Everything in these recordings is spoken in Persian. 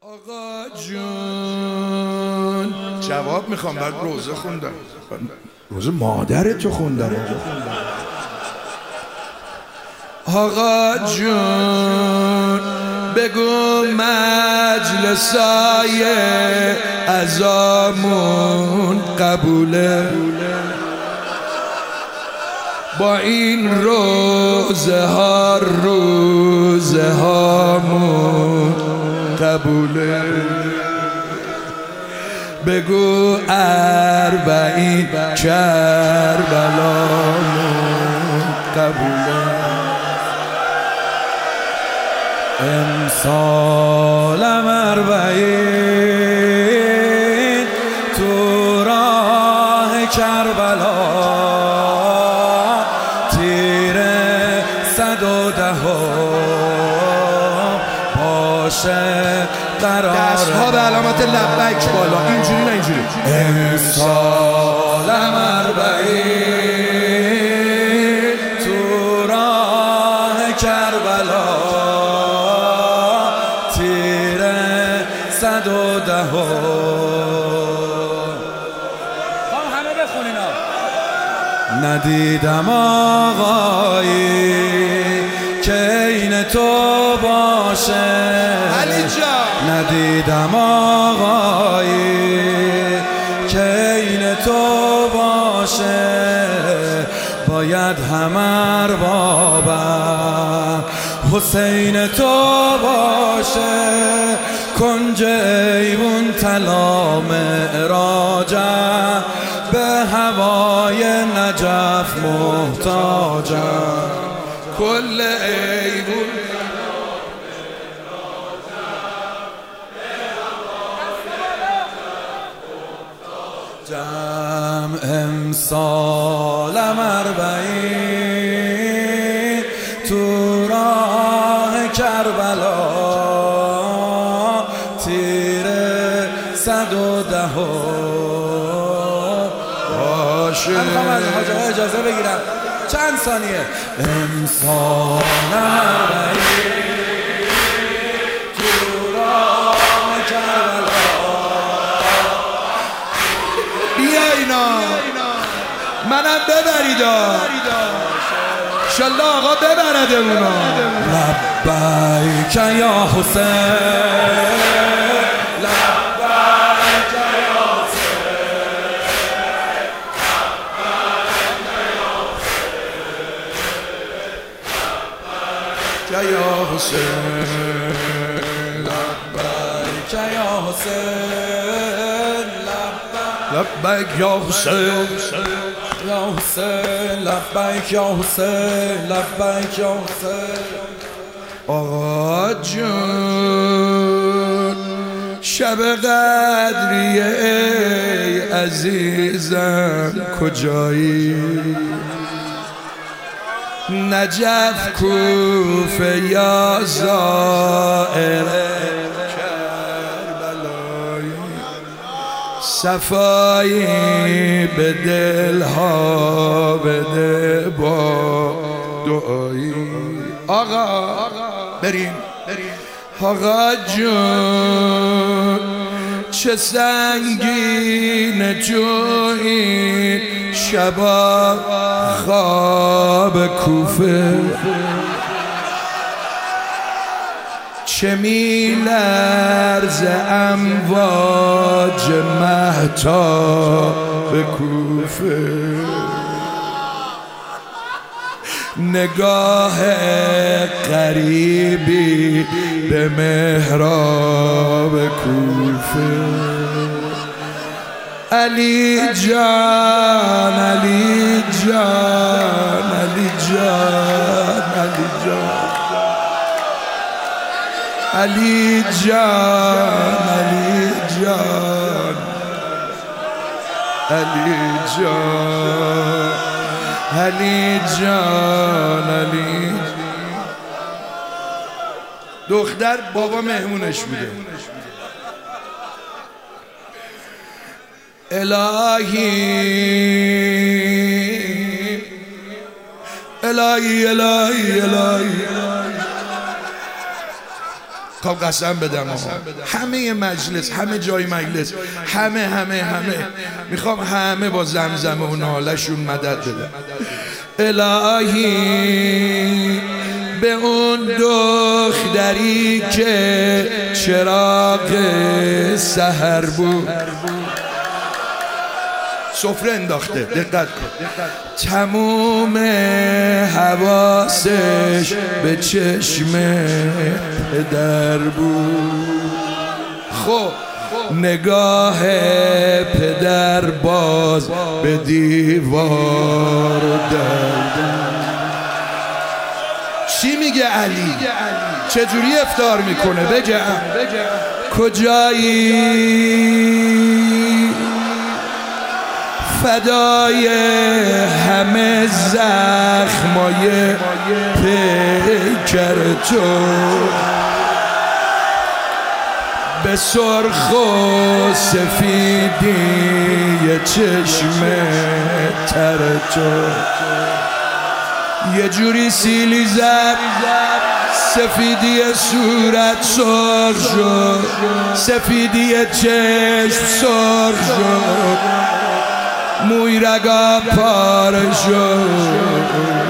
آقا جون جواب میخوام. بعد روزه خوندم. روزه مادرتو خوندم. آقا جون بگو مجلسای عزامون قبوله، با این روزه ها روزه هامون قبوله. بگو اربعین کربلامون قبوله. امسالم اربعین تو راه کربلا، تیر 110 باشه قرار. دستها به علامت لبیک بالا، اینجوری نه اینجوری. امسالم اربعین تو راه کربلا، تیر 110. همه بخونین. ندیدم آقایی که این تو باشه، ندیدم آقایی که این تو باشه. باید همه اربابم حسین تو باشه. کنج ایوون طلا معراجم، به هوای نجف محتاجم. کل ایوون جمع امسالم اربعین تو راه کربلا، تیر 110 باشه. من اجازه بگیرم چند ثانیه. امسالم اربعین تو راه کربلا. اینا منم ببرید انشالله آقا ببرده اونا. لبیک یا حسین، لبیک یا حسین، لبیک یا حسین، لبیک یا حسین، یا حسین، لبیک یا حسین، لبیک یا حسین. آقا جون شب قدریه ای عزیزم کجایی؟ نجف کوفه یا زائر کربلایی، صفایی به دلها بده با دعایی. آقا بریم. آقا جون چه سنگین تو این شبا خواب کوفه، چه میلرز امواج مهتاب کوفه. نگاه غریبی به محراب کوفه. علی جان علی جان علی جان علی جان علی جان علی جان علی جان علی. دختر بابا مهمونش بوده. الهی الهی الهی الهی قسم بدم همه مجلس، همه جای مجلس، همه میخوام همه با زمزمه و نالشون مدد بدن. الهی به اون دختری که چراغ سحر بود سفره انداخته، دقت کن، تموم حواسش به چشم پدر بود. خب نگاه پدر باز به دیوار و در. چی میگه علی؟ چجوری افطار میکنه؟ بگم کجایی فدای همه زخمای پیکر تو، به سرخ و سفیدی چشم تر تو، یه جوری سیلی زد سفیدی صورت سرخ شد، سفیدی چشم سرخ شد، موی رگا پاره شد.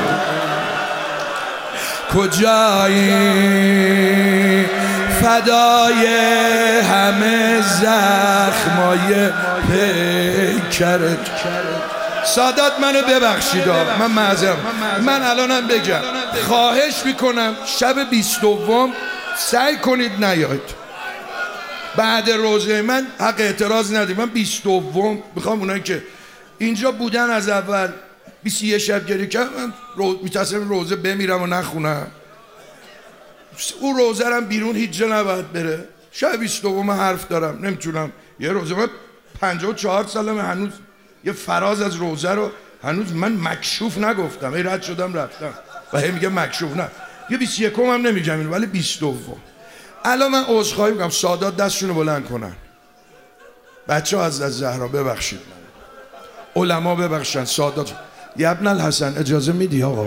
کجایی فدای همه زخمای پیکرت. سادات منو ببخشید، من معذرم. من الانم بگم خواهش میکنم شب 22 سعی کنید نیاید بعد روزه. من حق اعتراض ندارم. من 22 میخوام اونایی که اینجا بودن از اول 21 شب گریه کردم، من میتصم روزه بمیرم و نخونم. اون روزه رم بیرون هیچ جا نباید بره. شب 22 حرف دارم، نمیتونم. یه روزه من 54 سالمه، هنوز یه فراز از روزه رو هنوز من مکشوف نگفتم. ای رد شدم رفتم و هی میگه مکشوف. نه یه 21 هم نمیگم اینو، ولی 22. الان من عذرخواهی میکنم سادات دستشونو بلند کنن. بچه ها از زهرا ببخشید، علما ببخشن، سادات. یه ابن الحسن اجازه میدی آقا؟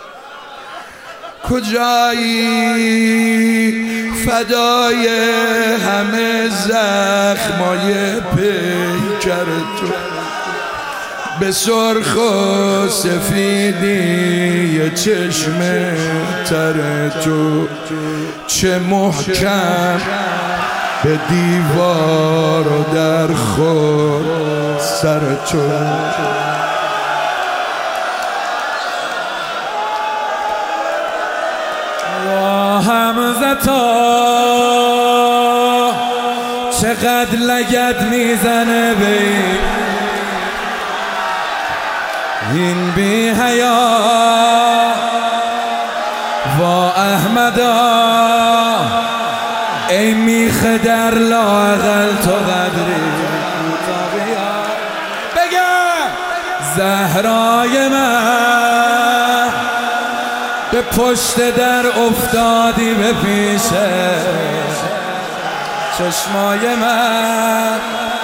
کجایی فدای همه زخمای پیکر تو، به سرخ و سفیدی چشم تر تو، چه محکم به دیوار و در خور سر تو. حمزتا چقدر لگد میزنه به این بی حیا. وا احمدا ای میخه در لااقل تو قدری بگم زهرای من به پشت در افتادی به پیشه چشمای من.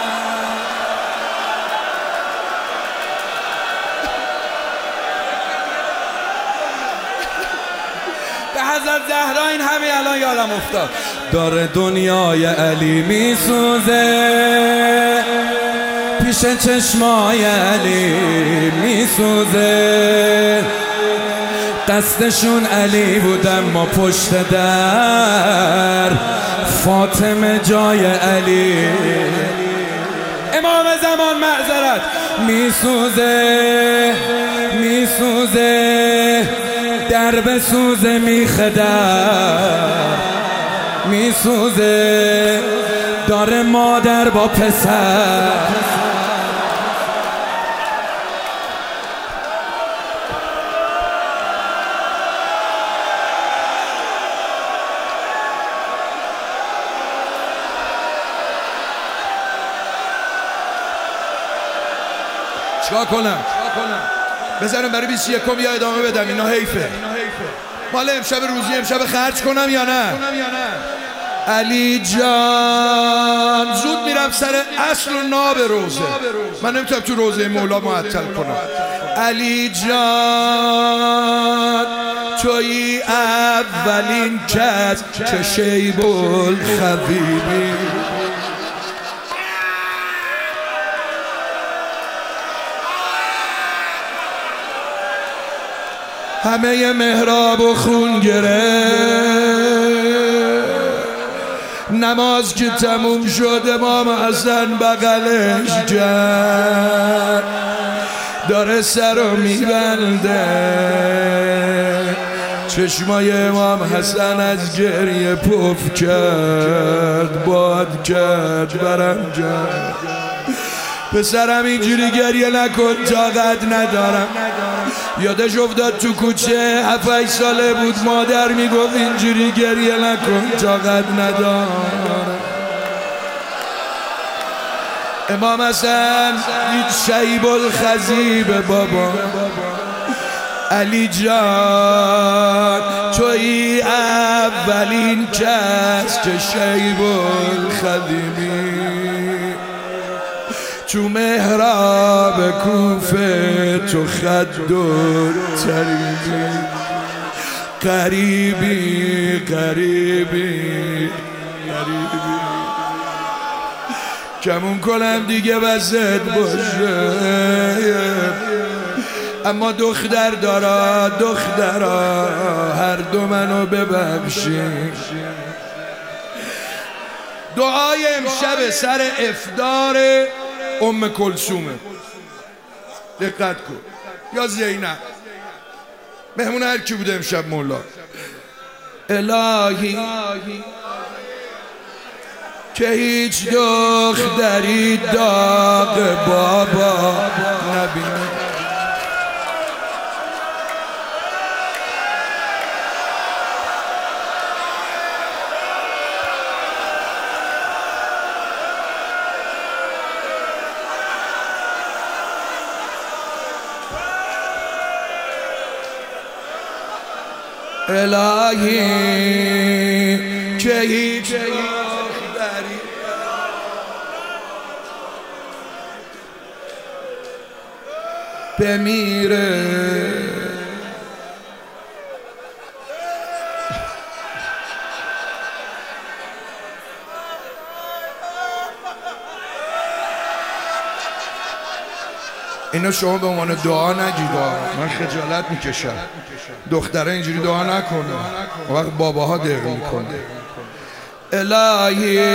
به حضرت زهرا این همه الان یادم افتاد. داره دنیای علی میسوزه، پیش چشمای علی میسوزه. دستشون علی بود اما پشت در فاطمه جای علی. امام زمان معذرت میسوزه، میسوزه در به سوزه میخدر، میسوزه داره مادر با پسر. چیکار کنم؟ بذارم برای 21 یا ادامه بدم؟ اینا حیفه. مال امشب روزی امشب خرج کنم یا نه؟ علی جان زود میرم سر اصل و ناب روزه. من نمیتونم تو روزه مولا معطل کنم. علی جان تویی اولین کس که شیب الخبیبی. همه محراب و خون گرفت، نماز که تموم شد امام حسن بغلش کرد، داره سر رو میبنده. چشمای امام حسن از گریه پف کرد، باد کرد، برم کرد. پسرم اینجوری گریه نکن، طاقت ندارم. یادش افتاد تو کوچه 7-8 ساله بود، مادر میگفت اینجوری گریه نکن، طاقت ندارم. امام حسن دید شیب الخضیب بابا. علی جان تویی اولین کس که شیب الخضیبی. تو محراب کوفه تو خد و تریبی، قریبی قریبی قریبی. کمون کنم دیگه وزد باشه، اما دختر دارا دخترا هر دو منو ببخشین. دعای امشب سر افطار ام کلثومه، دقت کن. یا زینب، مهمون هر کی بوده امشب مولا. الهی که هیچ دختری داغ بابا نبینه. الهی که هیچ دختری بمیره. اینو شما به عنوان دعا نگید، من خجالت میکشم. دختره اینجوری دعا نکنه، وقت باباها دق میکنه. الهی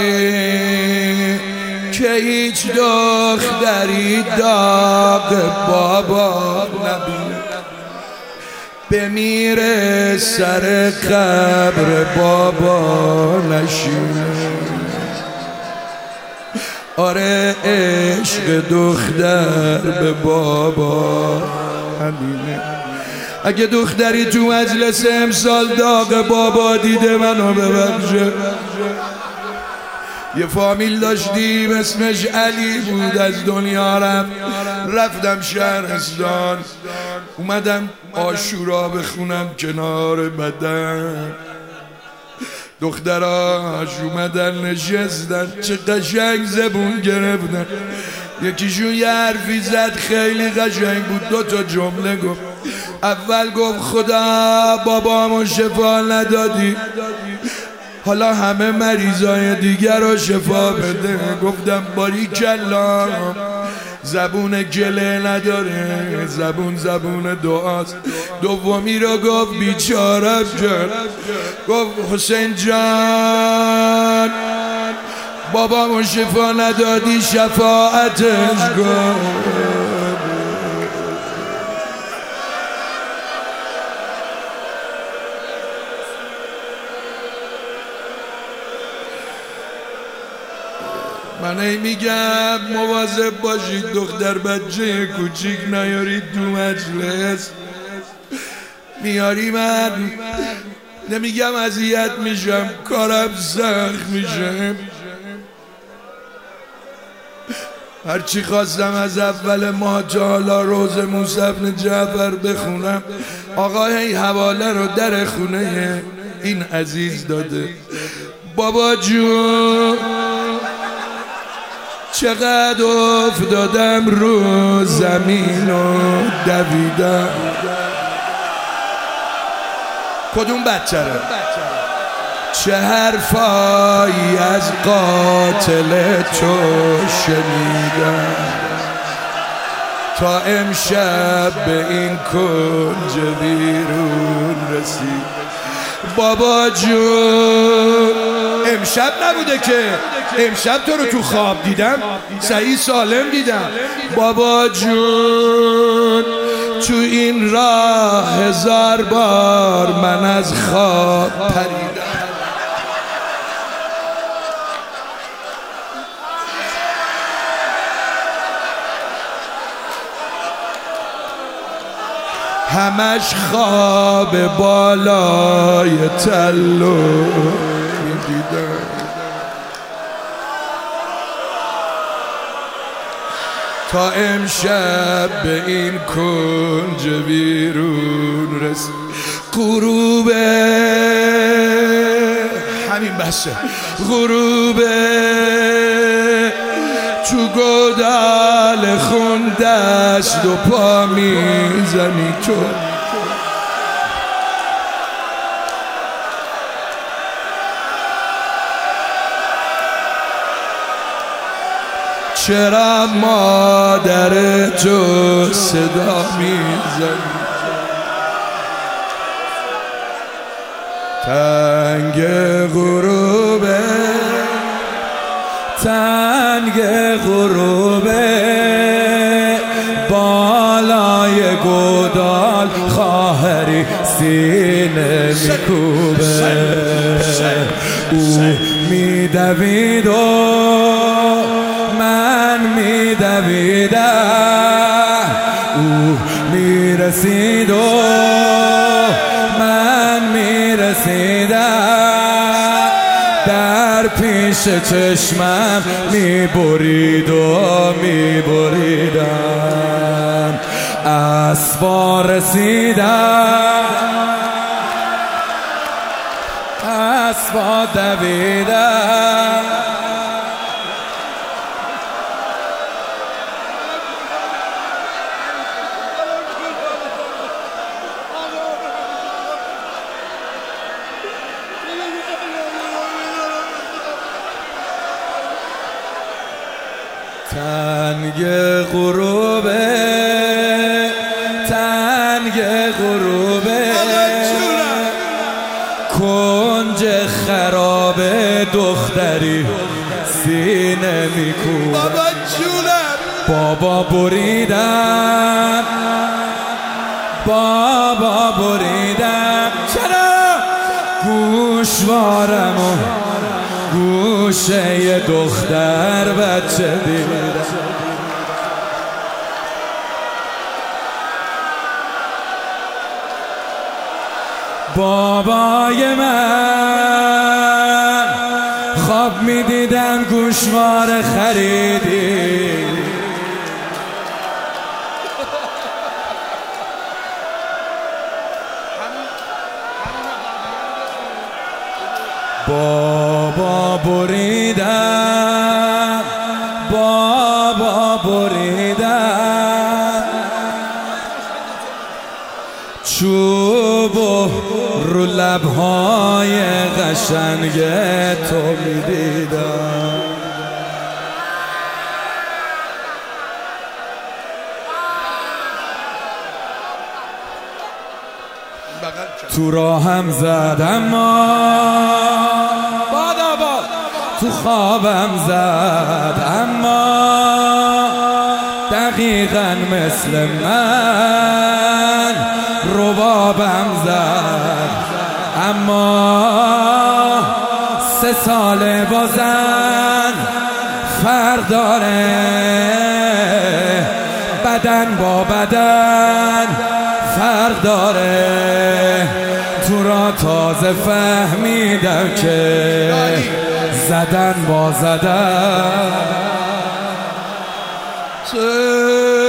که هیچ دختری داغ بابا نبینه، بمیره سر قبر بابا نشینه. آره عشق دختر به بابا همینه. اگه دختری تو مجلس امسال داغ بابا دیده منو ببخشه. یه فامیل داشتیم اسمش علی بود، از دنیا رفتم شهرستان، اومدم عاشورا بخونم کنار بدن. دختراش اومدن نشستن، چه قشنگ زبون گرفتن. یکیشون یه حرفی زد خیلی قشنگ بود، 2 تا جمله گفت. اول گفت خدا بابامو شفا ندادی، حالا همه مریضای دیگر رو شفا بده. گفتم باریکلا، زبون گله نداره، زبون دعاست. دومی رو گفت بیچاره جان، گفت حسین جان بابامو شفا ندادی، شفاعتش کن. من میگم مواظب باشید دختر بچه کوچیک نیارید تو مجلس. میاری من نمیگم اذیت میشم، کارم سخت میشه. هرچی خواستم از اول ماه تا حالا روز موسی بن جعفر بخونم، آقا هی حواله رو در خونه این عزیز داده. بابا جون چقدر افتادم رو زمین و دویدم، کدوم بچره؟ چه حرفایی از قاتل تو شنیدم تا امشب به این کنج بیرون رسید. بابا جون امشب نبوده که، امشب تو رو تو خواب دیدم، صحیح سالم دیدم. بابا جون تو این راه 1000 بار من از خواب پریدم. همش خواب بالای تلو میدیدم. تا امشب به این کنج بیرون رسید. غروبه همین بسه، غروبه تو گودال خون دست و پا میزنی تو. چرا مادر تو صدا میزنی؟ تنگ غروبه، تنگ غروبه بالای گودال خواهری سینه میکوبه. او میدوید و من میدویدم، او میرسید و من میرسیدم، در پیش چشمم میبرید و میبریدم. اسبا رسیدم، اسبا دویدم، تنگ غروبه، تنگ غروبه کنج خراب دختری سینه میکوبه. بابا جونم، بابا بریدم، بابا بریدم، چرا گوشوارمو گوشه دختر بچه دیدم. بابای من خواب میدیدم گوشوار خریدی. بابا بریدم، بابا بریدم، چوب رو لبهای قشنگ تو میدیدم. تو راهم زد اما تو خوابم زد اما دقیقاً مثل من ربابم زد اما 3 ساله بازن فرق داره بدن با بدن فرق داره. تو را تازه فهمیدم که زدن با زدن